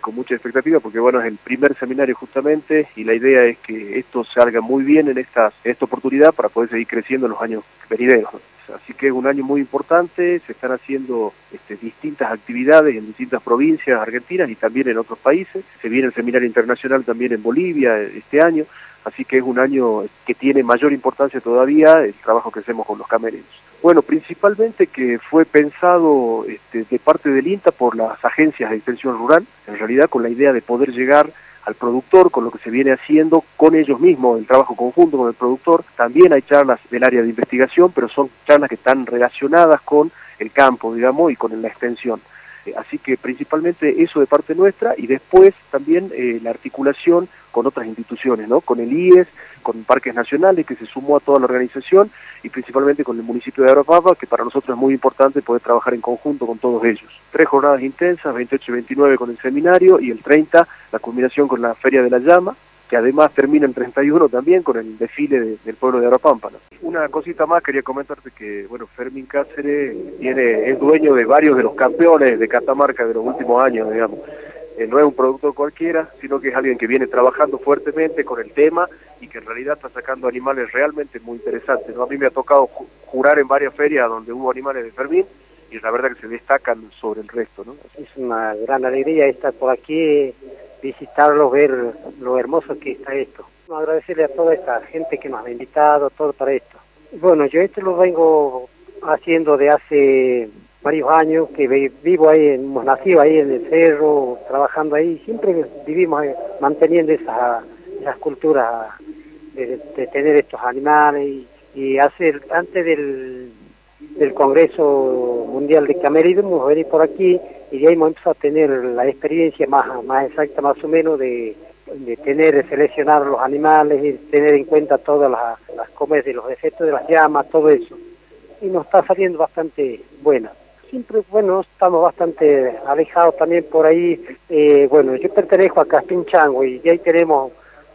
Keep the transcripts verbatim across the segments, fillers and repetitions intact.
con mucha expectativa porque bueno, es el primer seminario justamente y la idea es que esto salga muy bien en esta, en esta oportunidad para poder seguir creciendo en los años venideros, ¿no? Así que es un año muy importante, se están haciendo este, distintas actividades en distintas provincias argentinas y también en otros países. Se viene el seminario internacional también en Bolivia este año, así que es un año que tiene mayor importancia todavía el trabajo que hacemos con los camerinos. Bueno, principalmente que fue pensado este, de parte del INTA por las agencias de extensión rural, en realidad con la idea de poder llegar al productor, con lo que se viene haciendo con ellos mismos, el trabajo conjunto con el productor. También hay charlas del área de investigación, pero son charlas que están relacionadas con el campo, digamos, y con la extensión. Eh, así que principalmente eso de parte nuestra, y después también eh, la articulación con otras instituciones, ¿no? Con el I E S, con Parques Nacionales, que se sumó a toda la organización, y principalmente con el municipio de Aropapa, que para nosotros es muy importante poder trabajar en conjunto con todos ellos. Tres jornadas intensas, veintiocho y veintinueve con el seminario, y el treinta la culminación con la Feria de la Llama, que además termina el treinta y uno también con el desfile de, del pueblo de Aropampa, ¿no? Una cosita más, quería comentarte que, bueno, Fermín Cáceres tiene, es dueño de varios de los campeones de Catamarca de los últimos años, digamos. Eh, no es un productor cualquiera, sino que es alguien que viene trabajando fuertemente con el tema y que en realidad está sacando animales realmente muy interesantes, ¿no? A mí me ha tocado ju jurar en varias ferias donde hubo animales de Fermín y la verdad que se destacan sobre el resto, ¿no? Es una gran alegría estar por aquí, visitarlo, ver lo hermoso que está esto. Agradecerle a toda esta gente que nos ha invitado, todo para esto. Bueno, yo esto lo vengo haciendo de hace varios años, que vivo ahí, hemos nacido ahí en el cerro, trabajando ahí, siempre vivimos ahí, manteniendo esa, esas culturas de, de tener estos animales y, y hacer, antes del, del Congreso Mundial de Camerinos, hemos venido por aquí y de ahí hemos empezado a tener la experiencia más, más exacta, más o menos, de, de tener, de seleccionar los animales y tener en cuenta todas las, las comes de los defectos de las llamas, todo eso. Y nos está saliendo bastante buena. Siempre, bueno, estamos bastante alejados también por ahí. Eh, bueno, yo pertenezco a Caspinchango y ahí tenemos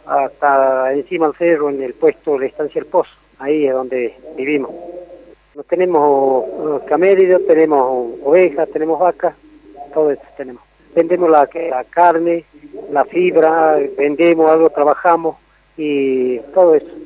hasta encima del cerro, en el puesto de la Estancia El Pozo, ahí es donde vivimos. No tenemos caméridos, tenemos ovejas, tenemos vacas, todo eso tenemos. Vendemos la, la carne, la fibra, vendemos algo, trabajamos y todo eso.